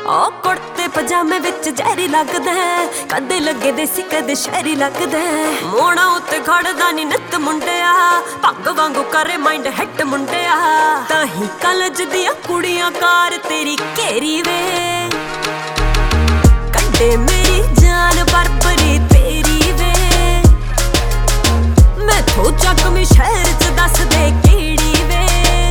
ओ कुर्ते पजामे विच जहरी लगदा है, कदे लगे देसी कदे शहरी लगदा है। मोड़ा उत्ते खड़दा नी नित मुंडिया, पग वांगू करे माइंड हिट मुंडिया। ताही कॉलेज दियां कुड़ियां कार तेरी घेरी वे, कड्डे मेरी जान बरबरी तेरी वे। मैं थो चकमी शहर च दस दे केड़ी वे,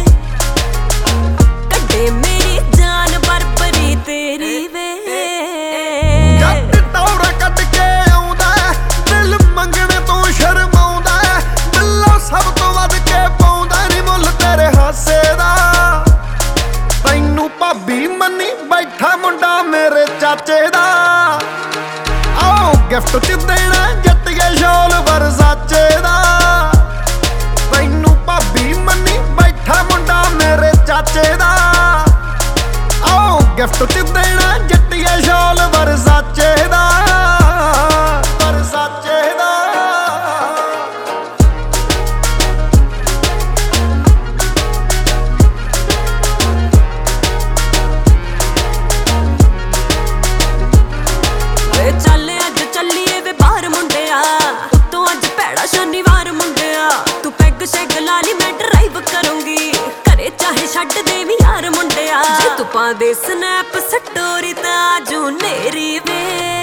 कड्डे मेरी जान बरबरी तेरी वे। जट टौरा कट के आउंदा, दिल मंगणे तो शर्माउंदा, दिलों सब तो वध के पाउंदा नी मुल तेरे हासे दा। तैनू भाबी मनी बैठा मुंडा मेरे चाचे दा, आओ गिफ्ट च देना जट्टिए शॉल वरसाचे दा। तैनू भाबी मनी बैठा मुंडा मेरे चाचे दा, आओ गिफ्ट च देना जट्टिए शॉल वरसाचे दा, वरसाचे दा। चल अज चलीए वे बाहर मुंडिया, उत्तों अज भैड़ा शनिवार मुंडिया। तू पैग शैग लाली मैं ड्राइव करूंगी, घरे चाहे छड्ड देवी यार मुंडिया। जे तू पा दे स्नैप स्टोरी तां आजू नेरी वे,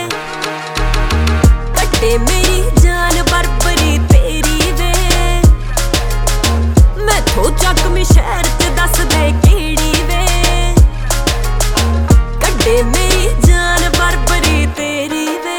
कड्डे मेरी जान बरबरी तेरी वे। मैं थो चकमी शहर च दस दे केड़ी वे, कड्डे मेरी जान बरबरी तेरी वे।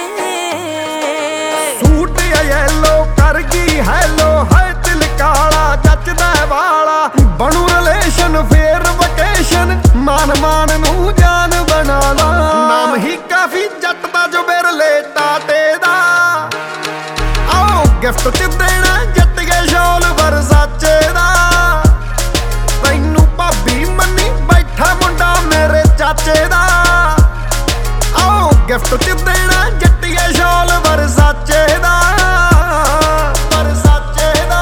सूट येलो कर गई हैलो, है दिल काला जचदा वाला। बनू रिलेशन फेर वकेशन, मान मान नू जान बना ला। नाम ही काफी जट दा जो बिरले टाटे दा, आओ गिफ्ट च देना जट्टिए शॉल वरसाचे दा। तैनू भाबी मनी बैठा मुंडा मेरे चाचे दा, आओ गिफ्ट च देना जट्टिए शॉल वरसाचे दा, वरसाचे दा।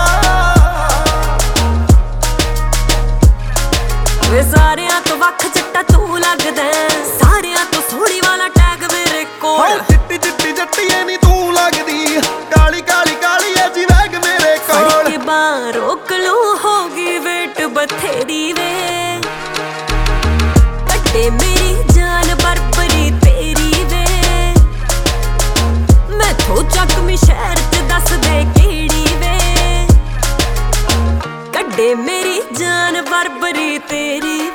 वे सारियां तो वख चिट्टा तू लगदा, सारियां तो सोहणी वाला टैग मेरे कोल। चिट्टी चिट्टी जट्टिए नी तू लगदी, काली काली काली ऐ जी वैग मेरे कोल। के बाहर रोक लू होगी वेट बथेरी वे, कड्डे मेरी जान बरबरी तेरी वे। मैं थो चकमी शहर च दस दे केड़ी वे, कड्डे मेरी जान बरबरी तेरी